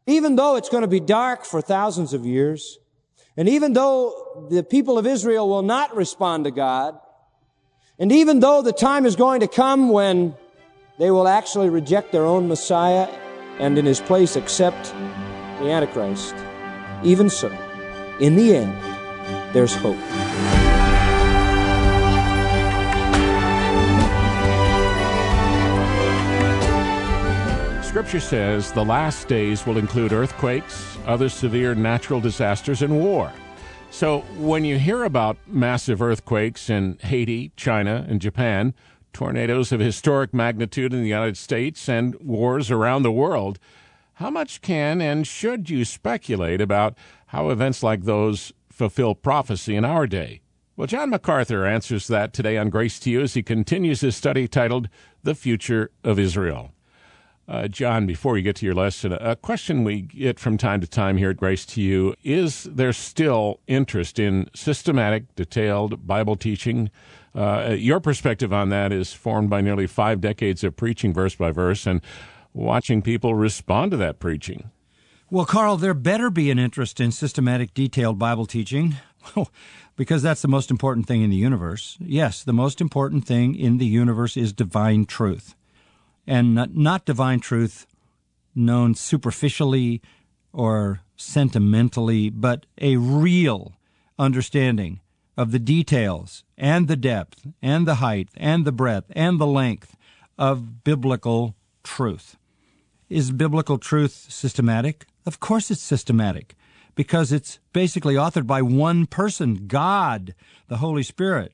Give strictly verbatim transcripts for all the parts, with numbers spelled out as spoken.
Even though it's going to be dark for thousands of years, and even though the people of Israel will not respond to God, and even though the time is going to come when they will actually reject their own Messiah and in his place accept the Antichrist, even so, in the end, there's hope. Scripture says the last days will include earthquakes, other severe natural disasters, and war. So when you hear about massive earthquakes in Haiti, China, and Japan, tornadoes of historic magnitude in the United States, and wars around the world, how much can and should you speculate about how events like those fulfill prophecy in our day? Well, John MacArthur answers that today on Grace to You as he continues his study titled The Future of Israel. Uh, John, before you get to your lesson, a question we get from time to time here at Grace to You, is there still interest in systematic, detailed Bible teaching? Uh, your perspective on that is formed by nearly five decades of preaching verse by verse and watching people respond to that preaching. Well, Carl, there better be an interest in systematic, detailed Bible teaching, because that's the most important thing in the universe. Yes, the most important thing in the universe is divine truth. And not, not divine truth known superficially or sentimentally, but a real understanding of the details and the depth and the height and the breadth and the length of biblical truth. Is biblical truth systematic? Of course it's systematic, because it's basically authored by one person, God, the Holy Spirit.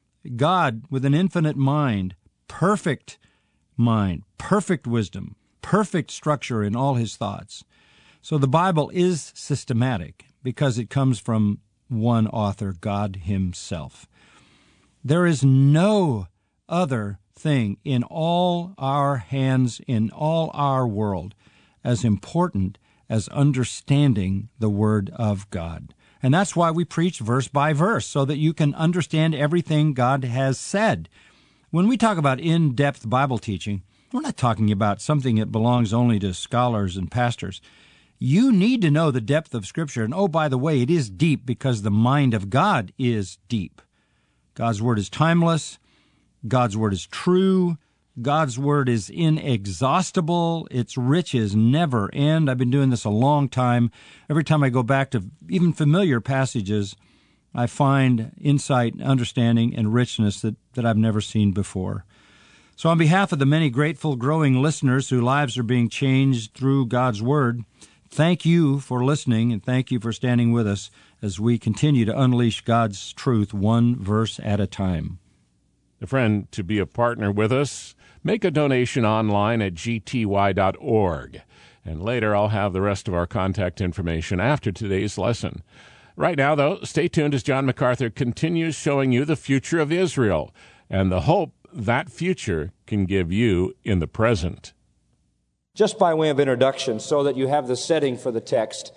God with an infinite mind, perfect mind, perfect wisdom, perfect structure in all his thoughts. So the Bible is systematic because it comes from one author, God himself. There is no other thing in all our hands, in all our world, as important as understanding the Word of God. And that's why we preach verse by verse, so that you can understand everything God has said. When we talk about in-depth Bible teaching, we're not talking about something that belongs only to scholars and pastors. You need to know the depth of Scripture. And oh, by the way, it is deep because the mind of God is deep. God's Word is timeless. God's Word is true. God's Word is inexhaustible. Its riches never end. I've been doing this a long time. Every time I go back to even familiar passages, I find insight, understanding, and richness that, that I've never seen before. So on behalf of the many grateful, growing listeners whose lives are being changed through God's Word, thank you for listening, and thank you for standing with us as we continue to unleash God's truth one verse at a time. A friend, to be a partner with us, make a donation online at g t y dot org. And later I'll have the rest of our contact information after today's lesson. Right now, though, stay tuned as John MacArthur continues showing you the future of Israel and the hope that future can give you in the present. Just by way of introduction, so that you have the setting for the text,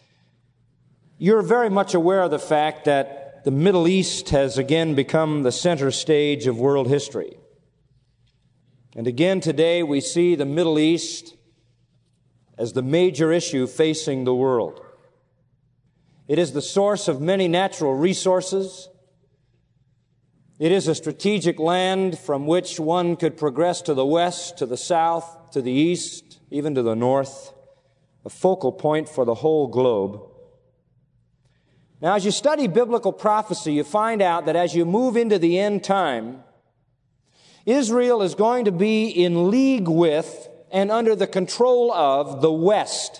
you're very much aware of the fact that the Middle East has again become the center stage of world history. And again today we see the Middle East as the major issue facing the world. It is the source of many natural resources. It is a strategic land from which one could progress to the west, to the south, to the east, even to the north, a focal point for the whole globe. Now, as you study biblical prophecy, you find out that as you move into the end time, Israel is going to be in league with and under the control of the West.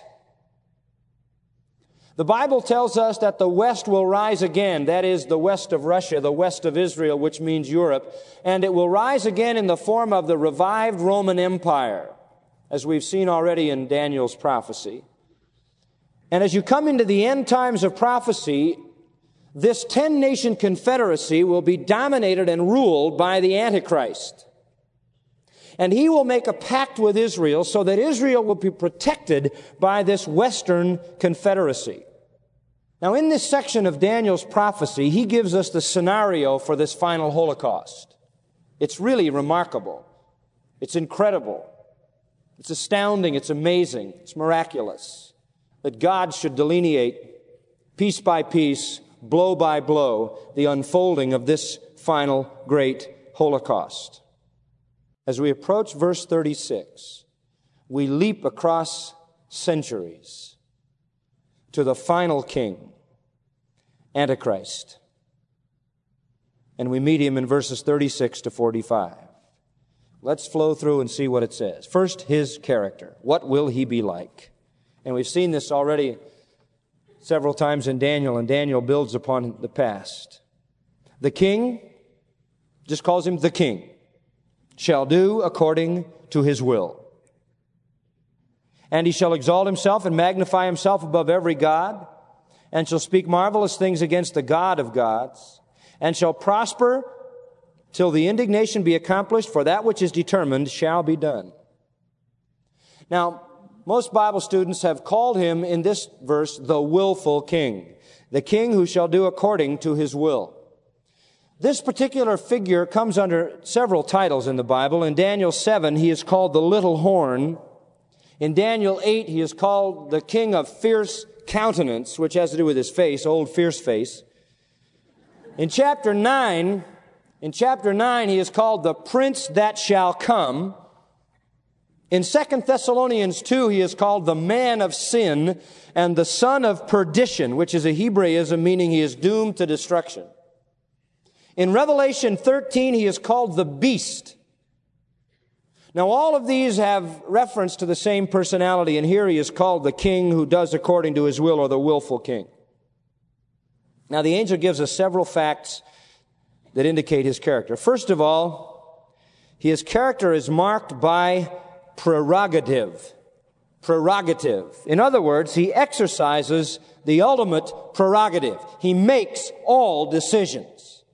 The Bible tells us that the West will rise again, that is, the west of Russia, the west of Israel, which means Europe, and it will rise again in the form of the revived Roman Empire, as we've seen already in Daniel's prophecy. And as you come into the end times of prophecy, this ten-nation confederacy will be dominated and ruled by the Antichrist. And he will make a pact with Israel so that Israel will be protected by this Western confederacy. Now, in this section of Daniel's prophecy, he gives us the scenario for this final Holocaust. It's really remarkable. It's incredible. It's astounding. It's amazing. It's miraculous. that God should delineate piece by piece, blow by blow, the unfolding of this final great Holocaust. As we approach verse thirty-six, we leap across centuries to the final king, Antichrist. And we meet him in verses thirty-six to forty-five. Let's flow through and see what it says. First, his character. What will he be like? And we've seen this already several times in Daniel, and Daniel builds upon the past. The king, just calls him the king, shall do according to his will. And he shall exalt himself and magnify himself above every god, and shall speak marvelous things against the God of gods, and shall prosper till the indignation be accomplished, for that which is determined shall be done. Now, most Bible students have called him in this verse the willful king, the king who shall do according to his will. This particular figure comes under several titles in the Bible. In Daniel seven, he is called the little horn. In Daniel eight, he is called the king of fierce countenance, which has to do with his face, old fierce face. In chapter nine, in chapter nine, he is called the prince that shall come. In Second Thessalonians two, he is called the man of sin and the son of perdition, which is a Hebraism meaning he is doomed to destruction. In Revelation thirteen, he is called the beast. Now, all of these have reference to the same personality, and here he is called the king who does according to his will, or the willful king. Now, the angel gives us several facts that indicate his character. First of all, his character is marked by prerogative. Prerogative. In other words, he exercises the ultimate prerogative. He makes all decisions.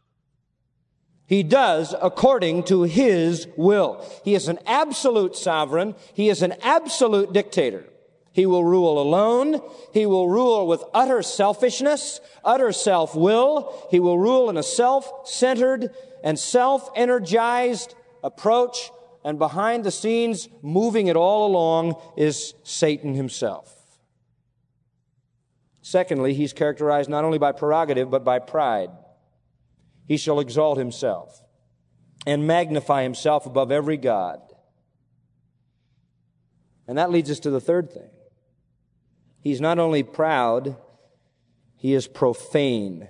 He does according to his will. He is an absolute sovereign. He is an absolute dictator. He will rule alone. He will rule with utter selfishness, utter self-will. He will rule in a self-centered and self-energized approach. And behind the scenes, moving it all along, is Satan himself. Secondly, he's characterized not only by prerogative, but by pride. He shall exalt himself and magnify himself above every god. And that leads us to the third thing. He's not only proud, he is profane.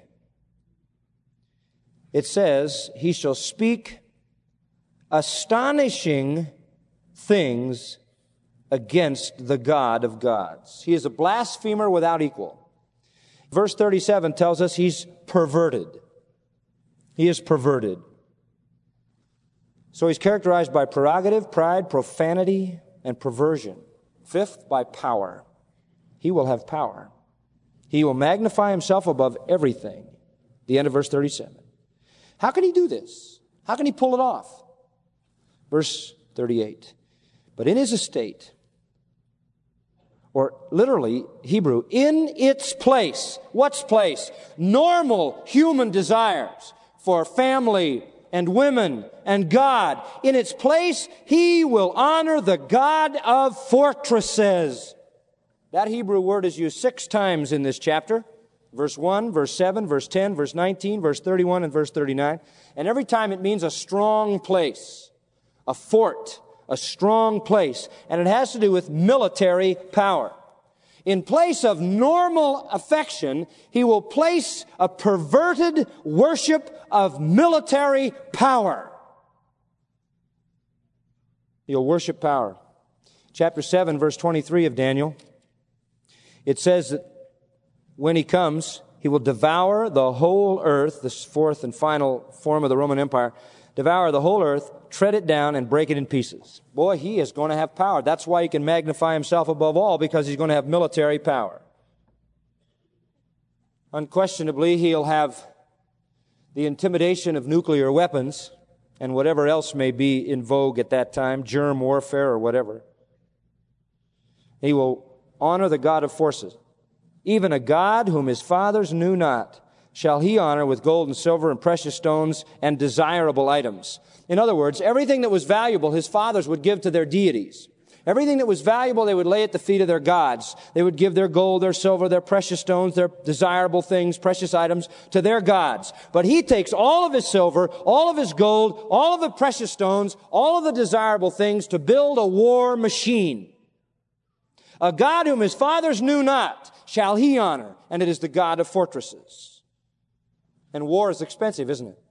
It says, he shall speak astonishing things against the God of gods. He is a blasphemer without equal. Verse thirty-seven tells us he's perverted. He is perverted. So he's characterized by prerogative, pride, profanity, and perversion. Fifth, by power. He will have power. He will magnify himself above everything. The end of verse thirty-seven. How can he do this? How can he pull it off? Verse thirty-eight. But in his estate, or literally Hebrew, in its place. What's place? Normal human desires for family and women and God. In its place, he will honor the God of fortresses. That Hebrew word is used six times in this chapter. Verse one, verse seven, verse ten, verse nineteen, verse thirty-one, and verse thirty-nine. And every time it means a strong place, a fort, a strong place. And it has to do with military power. In place of normal affection, he will place a perverted worship of military power. He'll worship power. Chapter seven, verse twenty-three of Daniel, it says that when he comes, he will devour the whole earth, this fourth and final form of the Roman Empire, devour the whole earth, tread it down, and break it in pieces. Boy, he is going to have power. That's why he can magnify himself above all, because he's going to have military power. Unquestionably, he'll have the intimidation of nuclear weapons and whatever else may be in vogue at that time, germ warfare or whatever. He will honor the God of forces. Even a God whom his fathers knew not shall he honor with gold and silver and precious stones and desirable items. In other words, everything that was valuable his fathers would give to their deities. Everything that was valuable, they would lay at the feet of their gods. They would give their gold, their silver, their precious stones, their desirable things, precious items to their gods. But he takes all of his silver, all of his gold, all of the precious stones, all of the desirable things to build a war machine. A God whom his fathers knew not shall he honor, and it is the God of fortresses. And war is expensive, isn't it?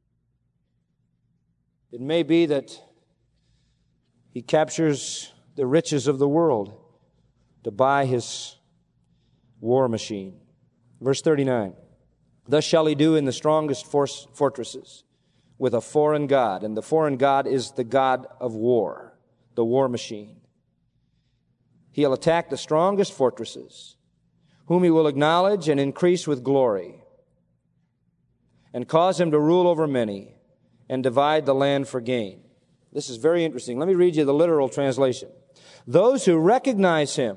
It may be that he captures the riches of the world to buy his war machine. Verse thirty-nine, thus shall he do in the strongest fortresses with a foreign god, and the foreign god is the god of war, the war machine. He'll attack the strongest fortresses, whom he will acknowledge and increase with glory, and cause him to rule over many, and divide the land for gain. This is very interesting. Let me read you the literal translation. Those who recognize him,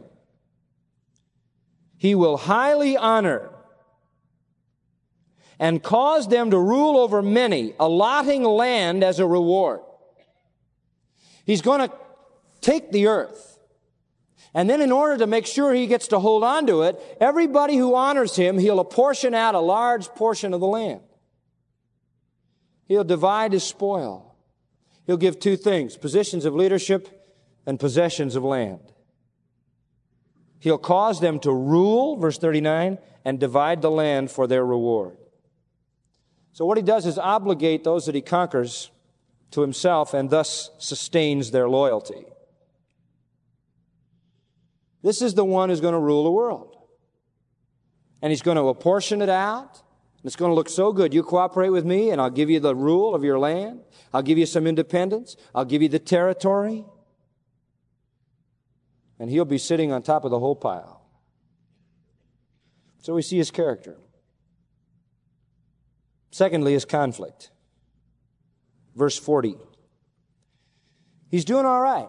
he will highly honor and cause them to rule over many, allotting land as a reward. He's going to take the earth, and then in order to make sure he gets to hold on to it, everybody who honors him, he'll apportion out a large portion of the land. He'll divide his spoil. He'll give two things, positions of leadership and possessions of land. He'll cause them to rule, verse thirty-nine, and divide the land for their reward. So what he does is obligate those that he conquers to himself and thus sustains their loyalty. This is the one who's going to rule the world. And he's going to apportion it out. It's going to look so good. You cooperate with me and I'll give you the rule of your land. I'll give you some independence. I'll give you the territory. And he'll be sitting on top of the whole pile. So we see his character. Secondly, his conflict. Verse forty. He's doing all right.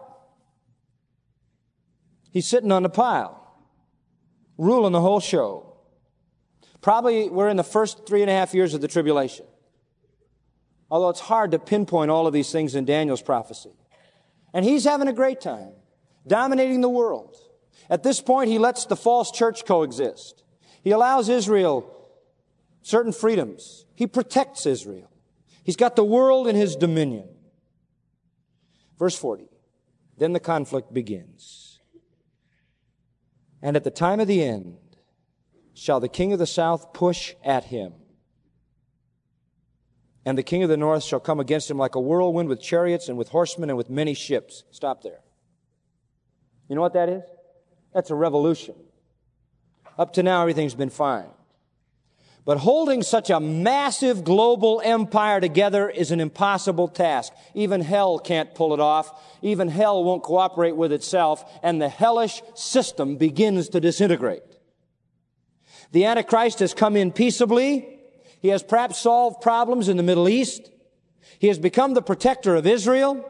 He's sitting on the pile, ruling the whole show. Probably we're in the first three and a half years of the tribulation. Although it's hard to pinpoint all of these things in Daniel's prophecy. And he's having a great time, dominating the world. At this point, he lets the false church coexist. He allows Israel certain freedoms. He protects Israel. He's got the world in his dominion. Verse forty, then the conflict begins. And at the time of the end, shall the king of the south push at him. And the king of the north shall come against him like a whirlwind with chariots and with horsemen and with many ships. Stop there. You know what that is? That's a revolution. Up to now, everything's been fine. But holding such a massive global empire together is an impossible task. Even hell can't pull it off. Even hell won't cooperate with itself, and the hellish system begins to disintegrate. The Antichrist has come in peaceably. He has perhaps solved problems in the Middle East. He has become the protector of Israel.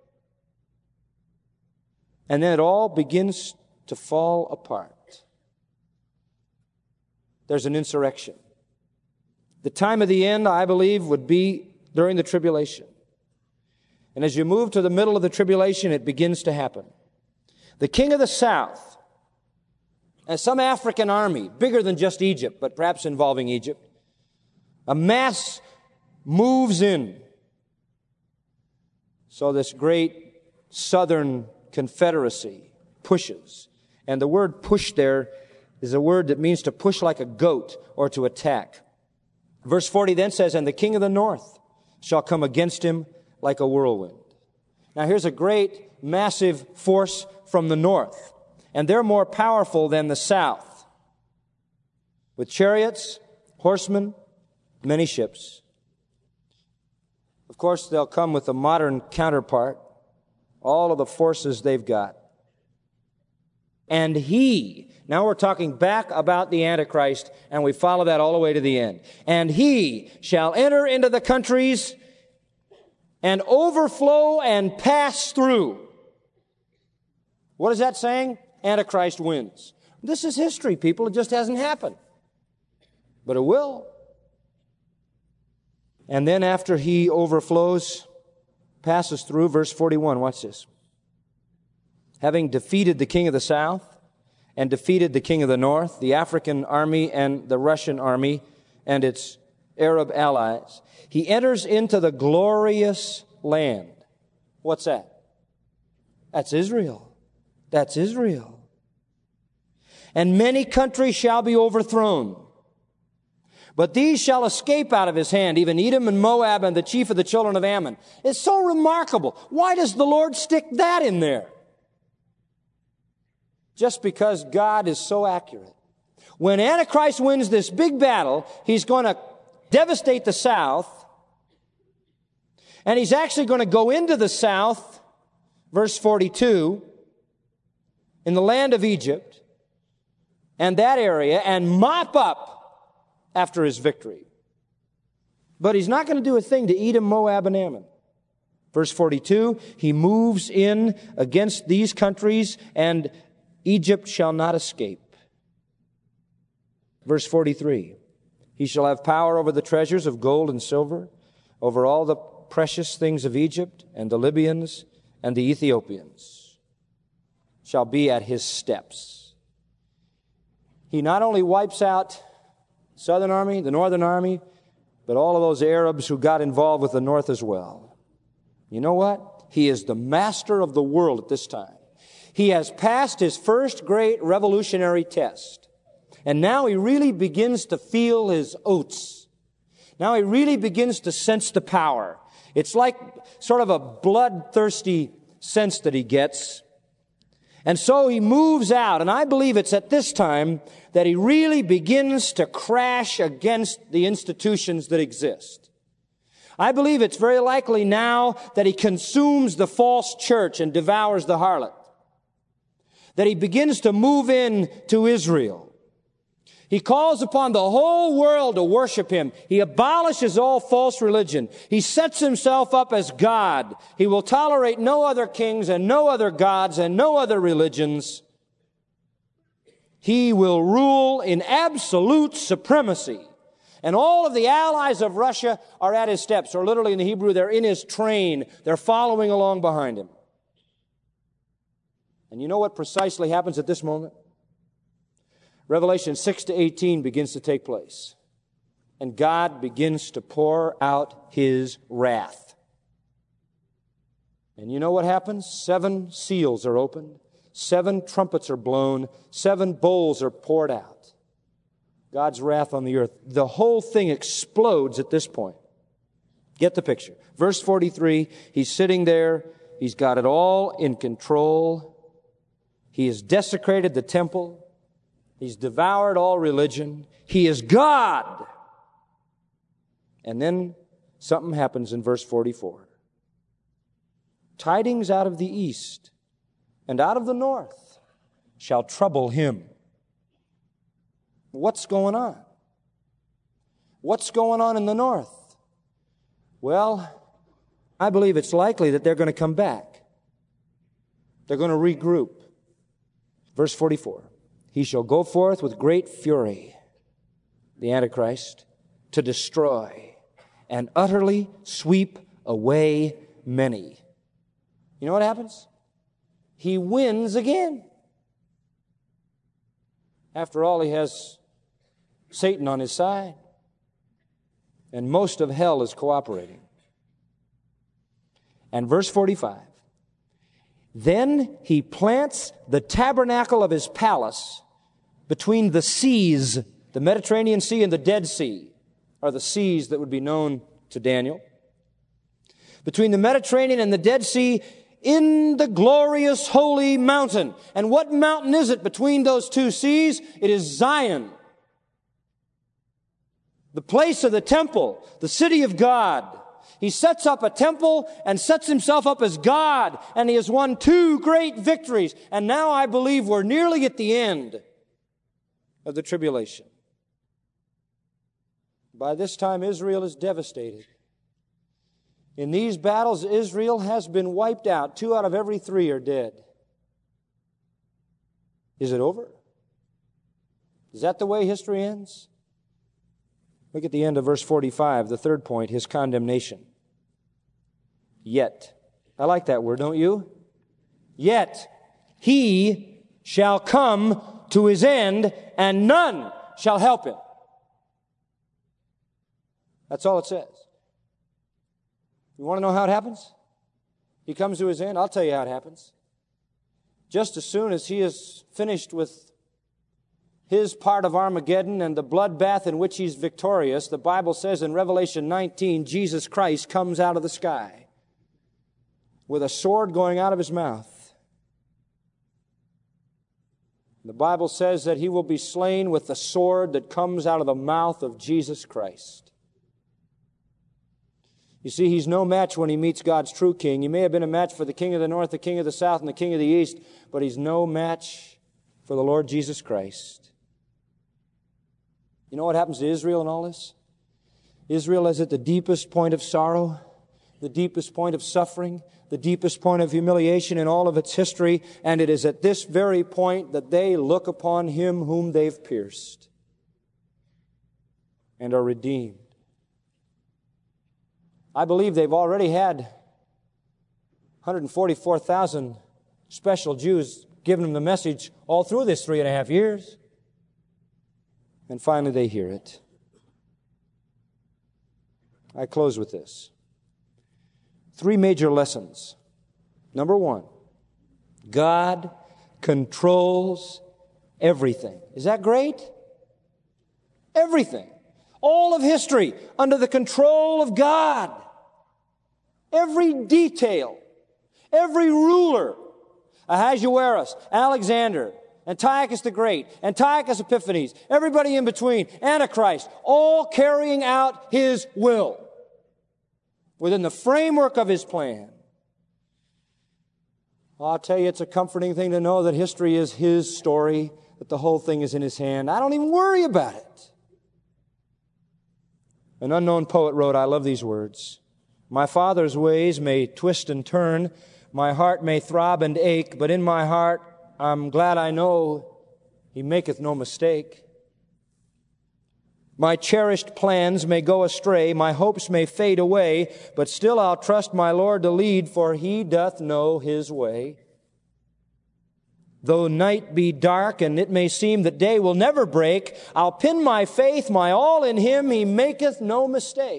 And then it all begins to fall apart. There's an insurrection. The time of the end, I believe, would be during the tribulation. And as you move to the middle of the tribulation, it begins to happen. The king of the south, and some African army, bigger than just Egypt, but perhaps involving Egypt, a mass moves in. So this great southern confederacy pushes. And the word push there is a word that means to push like a goat or to attack. Verse forty then says, and the king of the north shall come against him like a whirlwind. Now here's a great, massive force from the north. And they're more powerful than the south. With chariots, horsemen, many ships. Of course, they'll come with a modern counterpart. All of the forces they've got. And he, now we're talking back about the Antichrist, and we follow that all the way to the end. And he shall enter into the countries and overflow and pass through. What is that saying? Antichrist wins. This is history, people. It just hasn't happened. But it will. And then after he overflows, passes through, verse forty-one, watch this. having defeated the king of the south and defeated the king of the north, the African army and the Russian army and its Arab allies, he enters into the glorious land. What's that? That's Israel. That's Israel. And many countries shall be overthrown. But these shall escape out of his hand, even Edom and Moab and the chief of the children of Ammon. It's so remarkable. Why does the Lord stick that in there? Just because God is so accurate. When Antichrist wins this big battle, he's going to devastate the south. And he's actually going to go into the south, verse forty-two, in the land of Egypt and that area, and mop up after his victory. But he's not going to do a thing to Edom, Moab, and Ammon. Verse forty-two, he moves in against these countries, and Egypt shall not escape. Verse forty-three, he shall have power over the treasures of gold and silver, over all the precious things of Egypt, and the Libyans and the Ethiopians shall be at his steps. He not only wipes out Southern army, the Northern army, but all of those Arabs who got involved with the North as well. You know what? He is the master of the world at this time. He has passed his first great revolutionary test. And now he really begins to feel his oats. Now he really begins to sense the power. It's like sort of a bloodthirsty sense that he gets. And so he moves out, and I believe it's at this time that he really begins to crash against the institutions that exist. I believe it's very likely now that he consumes the false church and devours the harlot. That he begins to move in to Israel. He calls upon the whole world to worship him. He abolishes all false religion. He sets himself up as God. He will tolerate no other kings and no other gods and no other religions. He will rule in absolute supremacy. And all of the allies of Russia are at his steps, or literally in the Hebrew, they're in his train. They're following along behind him. And you know what precisely happens at this moment? Revelation six to eighteen begins to take place. And God begins to pour out his wrath. And you know what happens? Seven seals are opened. Seven trumpets are blown. Seven bowls are poured out. God's wrath on the earth. The whole thing explodes at this point. Get the picture. Verse forty-three, he's sitting there. He's got it all in control. He has desecrated the temple. He's devoured all religion. He is God. And then something happens in verse forty-four. Tidings out of the east and out of the north shall trouble him. What's going on? What's going on in the north? Well, I believe it's likely that they're going to come back. They're going to regroup. Verse forty-four. He shall go forth with great fury, the Antichrist, to destroy and utterly sweep away many. You know what happens? He wins again. After all, he has Satan on his side, and most of hell is cooperating. And verse forty-five, then he plants the tabernacle of his palace between the seas, the Mediterranean Sea and the Dead Sea, are the seas that would be known to Daniel. Between the Mediterranean and the Dead Sea, in the glorious holy mountain. And what mountain is it between those two seas? It is Zion. The place of the temple, the city of God. He sets up a temple and sets himself up as God, and he has won two great victories. And now I believe we're nearly at the end of the tribulation. By this time, Israel is devastated. In these battles, Israel has been wiped out. Two out of every three are dead. Is it over? Is that the way history ends? Look at the end of verse forty-five, the third point, his condemnation. Yet. I like that word, don't you? Yet. He shall come to his end, and none shall help him. That's all it says. You want to know how it happens? He comes to his end. I'll tell you how it happens. Just as soon as he is finished with his part of Armageddon and the bloodbath in which he's victorious, the Bible says in Revelation nineteen, Jesus Christ comes out of the sky with a sword going out of his mouth. The Bible says that he will be slain with the sword that comes out of the mouth of Jesus Christ. You see, he's no match when he meets God's true king. He may have been a match for the king of the north, the king of the south, and the king of the east, but he's no match for the Lord Jesus Christ. You know what happens to Israel in all this? Israel is at the deepest point of sorrow, the deepest point of suffering, the deepest point of humiliation in all of its history, and it is at this very point that they look upon him whom they've pierced and are redeemed. I believe they've already had one hundred forty-four thousand special Jews giving them the message all through this three and a half years. And finally they hear it. I close with this. Three major lessons. Number one, God controls everything. Is that great? Everything. All of history under the control of God. Every detail, every ruler, Ahasuerus, Alexander, Antiochus the Great, Antiochus Epiphanes, everybody in between, Antichrist, all carrying out his will within the framework of his plan. I'll tell you, it's a comforting thing to know that history is his story, that the whole thing is in his hand. I don't even worry about it. An unknown poet wrote, I love these words, my Father's ways may twist and turn, my heart may throb and ache, but in my heart I'm glad I know he maketh no mistake. My cherished plans may go astray, my hopes may fade away, but still I'll trust my Lord to lead, for he doth know his way. Though night be dark and it may seem that day will never break, I'll pin my faith, my all in him, he maketh no mistake.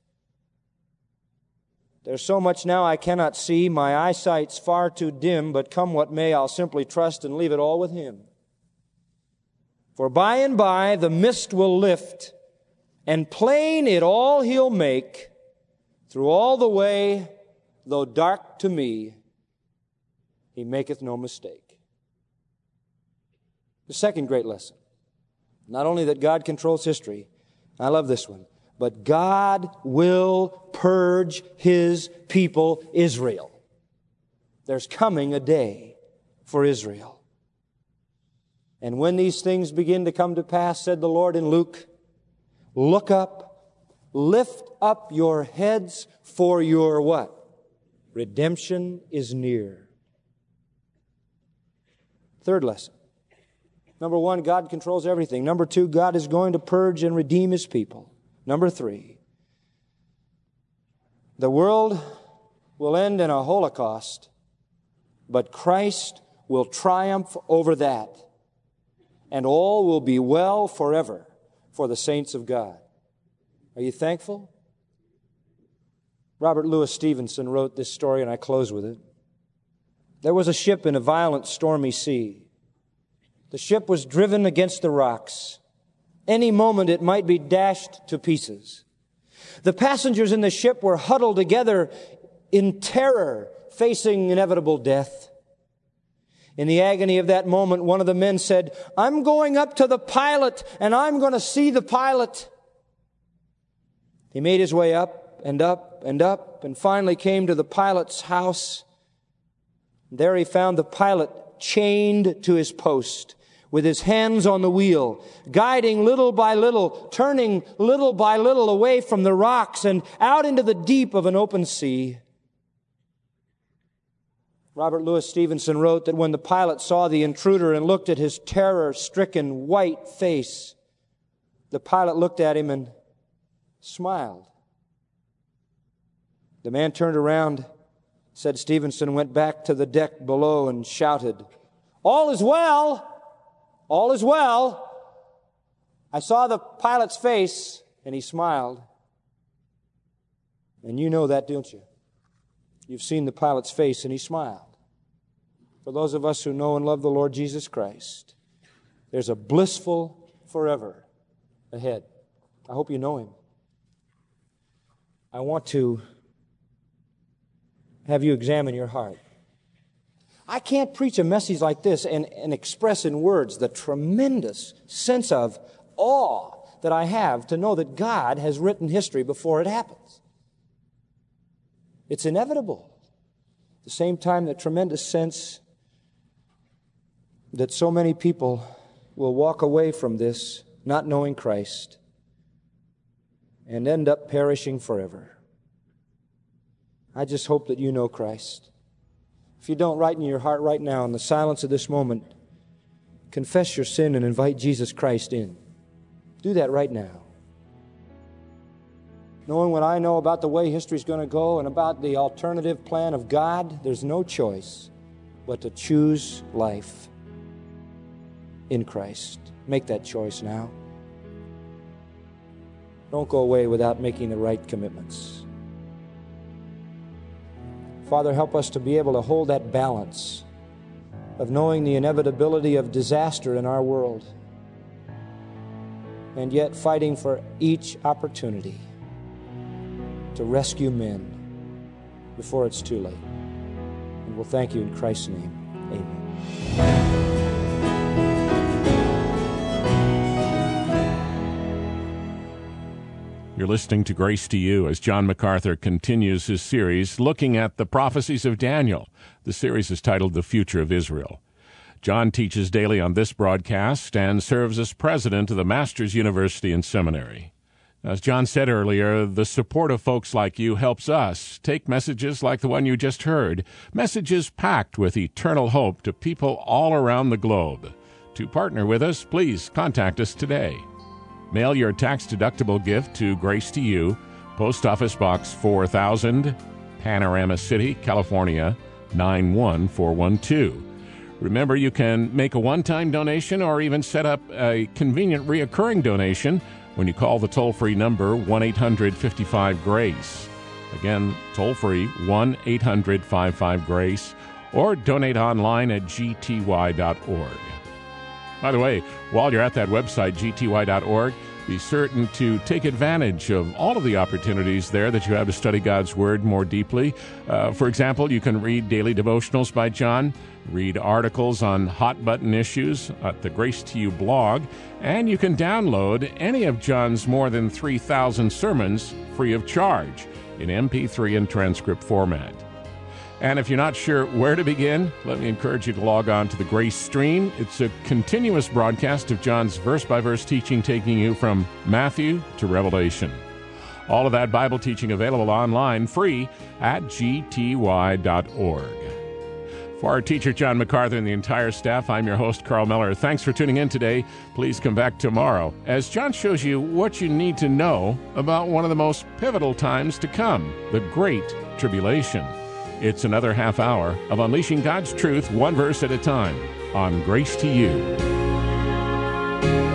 There's so much now I cannot see, my eyesight's far too dim, but come what may, I'll simply trust and leave it all with him. For by and by the mist will lift, and plain it all he'll make, through all the way, though dark to me, he maketh no mistake. The second great lesson, not only that God controls history, I love this one, but God will purge his people, Israel. There's coming a day for Israel. And when these things begin to come to pass, said the Lord in Luke, look up, lift up your heads, for your what? Redemption is near. Third lesson. Number one, God controls everything. Number two, God is going to purge and redeem his people. Number three, the world will end in a Holocaust, but Christ will triumph over that, and all will be well forever for the saints of God. Are you thankful? Robert Louis Stevenson wrote this story, and I close with it. There was a ship in a violent, stormy sea. The ship was driven against the rocks. Any moment it might be dashed to pieces. The passengers in the ship were huddled together in terror, facing inevitable death. In the agony of that moment, one of the men said, I'm going up to the pilot, and I'm going to see the pilot. He made his way up and up and up, and finally came to the pilot's house. There he found the pilot chained to his post, with his hands on the wheel, guiding little by little, turning little by little away from the rocks and out into the deep of an open sea. Robert Louis Stevenson wrote that when the pilot saw the intruder and looked at his terror-stricken white face, the pilot looked at him and smiled. The man turned around, said Stevenson, went back to the deck below and shouted, All is well. All is well. I saw the pilot's face, and he smiled. And you know that, don't you? You've seen the pilot's face, and he smiled. For those of us who know and love the Lord Jesus Christ, there's a blissful forever ahead. I hope you know Him. I want to have you examine your heart. I can't preach a message like this and, and express in words the tremendous sense of awe that I have to know that God has written history before it happens. It's inevitable. At the same time, the tremendous sense that so many people will walk away from this not knowing Christ and end up perishing forever. I just hope that you know Christ. If you don't, right in your heart right now, in the silence of this moment, confess your sin and invite Jesus Christ in. Do that right now. Knowing what I know about the way history's going to go and about the alternative plan of God, there's no choice but to choose life in Christ. Make that choice now. Don't go away without making the right commitments. Father, help us to be able to hold that balance of knowing the inevitability of disaster in our world and yet fighting for each opportunity to rescue men before it's too late. And we'll thank you in Christ's name. Amen. You're listening to Grace to You as John MacArthur continues his series looking at the prophecies of Daniel. The series is titled The Future of Israel. John teaches daily on this broadcast and serves as president of the Masters University and Seminary. As John said earlier, the support of folks like you helps us take messages like the one you just heard, messages packed with eternal hope to people all around the globe. To partner with us, please contact us today. Mail your tax-deductible gift to Grace to You, Post Office Box four thousand, Panorama City, California, nine one four one two. Remember, you can make a one-time donation or even set up a convenient reoccurring donation when you call the toll-free number one eight hundred five five GRACE. Again, toll-free one eight hundred five five GRACE, or donate online at g t y dot org. By the way, while you're at that website, g t y dot org, be certain to take advantage of all of the opportunities there that you have to study God's Word more deeply. Uh, for example, you can read daily devotionals by John, read articles on hot-button issues at the Grace to You blog, and you can download any of John's more than three thousand sermons free of charge in M P three and transcript format. And if you're not sure where to begin, let me encourage you to log on to the Grace Stream. It's a continuous broadcast of John's verse-by-verse teaching, taking you from Matthew to Revelation. All of that Bible teaching available online, free, at g t y dot org. For our teacher, John MacArthur, and the entire staff, I'm your host, Carl Miller. Thanks for tuning in today. Please come back tomorrow as John shows you what you need to know about one of the most pivotal times to come, the Great Tribulation. It's another half hour of unleashing God's truth one verse at a time on Grace to You.